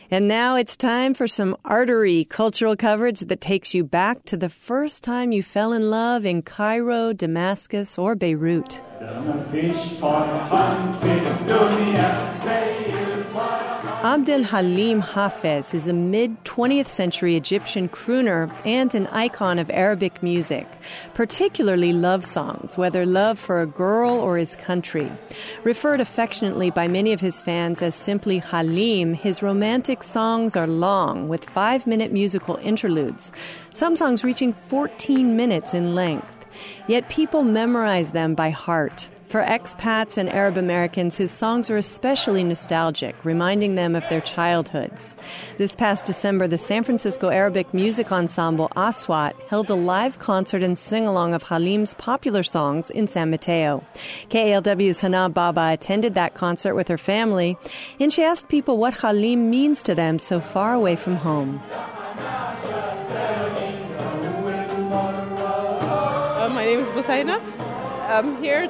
And now it's time for some artery cultural coverage that takes you back to the first time you fell in love in Cairo, Damascus, or Beirut. Abdel Halim Hafez is a mid-20th century Egyptian crooner and an icon of Arabic music, particularly love songs, whether love for a girl or his country. Referred affectionately by many of his fans as simply Halim, his romantic songs are long, with 5-minute musical interludes, some songs reaching 14 minutes in length. Yet people memorize them by heart. For expats and Arab Americans, his songs are especially nostalgic, reminding them of their childhoods. This past December, the San Francisco Arabic music ensemble Aswat held a live concert and sing-along of Halim's popular songs in San Mateo. KALW's Hana Baba attended that concert with her family, and she asked people what Halim means to them so far away from home. My name is Busaina. I'm here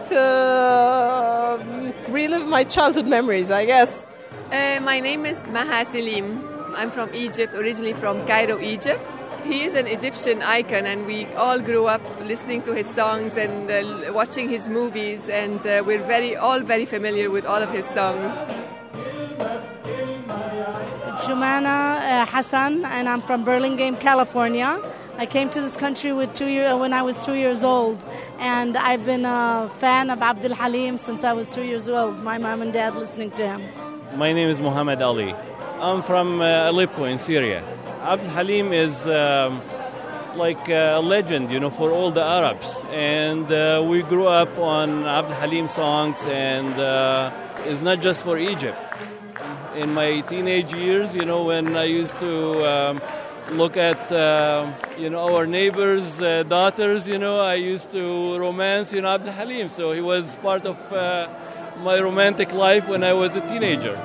to relive my childhood memories, I guess. My name is Maha Selim. I'm from Egypt, originally from Cairo, Egypt. He is an Egyptian icon, and we all grew up listening to his songs and watching his movies, and we're all very familiar with all of his songs. Jumana Hassan, and I'm from Burlingame, California. I came to this country when I was 2 years old, and I've been a fan of Abdel Halim since I was 2 years old, my mom and dad listening to him. My name is Muhammad Ali. I'm from Aleppo in Syria. Abdel Halim is like a legend, for all the Arabs. And we grew up on Abdel Halim songs, and it's not just for Egypt. In my teenage years, when I used to look at, our neighbors' daughters, I used to romance, Abdel Halim. So he was part of my romantic life when I was a teenager.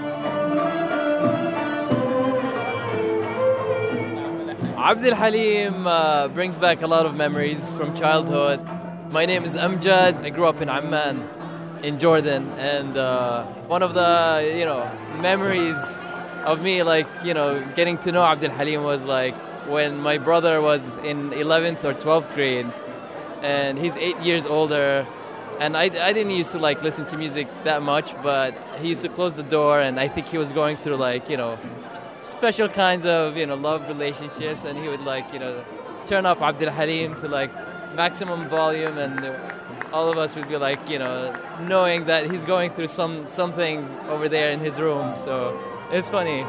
Abdel Halim brings back a lot of memories from childhood. My name is Amjad. I grew up in Amman, in Jordan. And one of the, memories of me, getting to know Abdel Halim was when my brother was in 11th or 12th grade, and he's 8 years older, and I didn't used to listen to music that much, but he used to close the door, and I think he was going through special kinds of love relationships, and he would turn up Abdel Halim to maximum volume, and all of us would be knowing that he's going through some things over there in his room. So it's funny.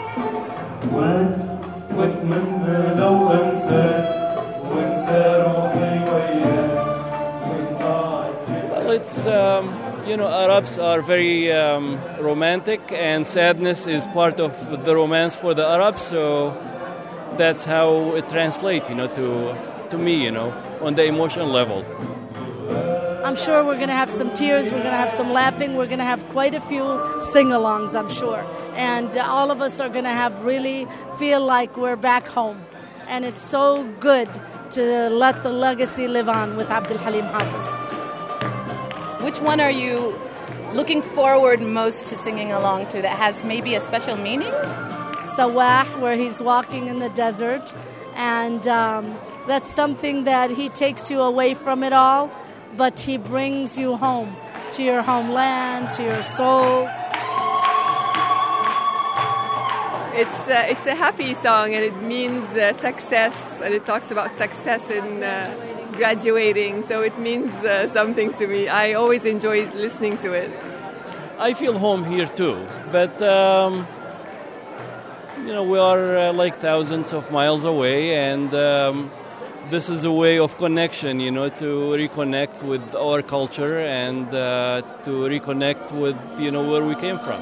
Well, it's Arabs are very romantic, and sadness is part of the romance for the Arabs. So that's how it translates, to me, on the emotional level. I'm sure we're going to have some tears, we're going to have some laughing, we're going to have quite a few sing-alongs, I'm sure. And all of us are going to really feel like we're back home. And it's so good to let the legacy live on with Abdel Halim Hafez. Which one are you looking forward most to singing along to that has maybe a special meaning? Sawah, where he's walking in the desert. And that's something that he takes you away from it all, but he brings you home, to your homeland, to your soul. It's a happy song, and it means success, and it talks about success in graduating, so it means something to me. I always enjoy listening to it. I feel home here too, but we are thousands of miles away, and this is a way of connection, to reconnect with our culture and to reconnect with, where we came from.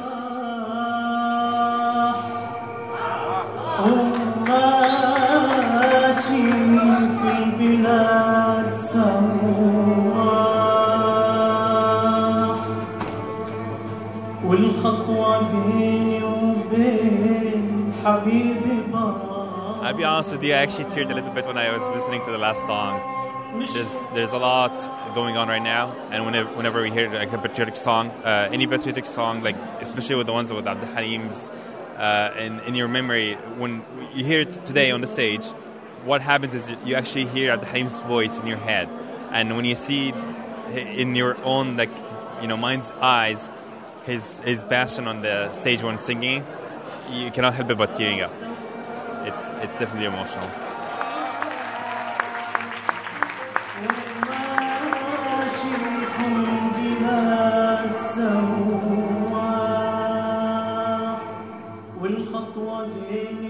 I'll be honest with you, I actually teared a little bit when I was listening to the last song. There's a lot going on right now, and whenever we hear a patriotic song, any patriotic song, especially with the ones with Abdel Halim's in your memory, when you hear it today on the stage, what happens is you actually hear Abd Halim's voice in your head, and when you see in your own mind's eyes his passion on the stage when singing, you cannot help it but tearing up. It's definitely emotional. والخطوة بين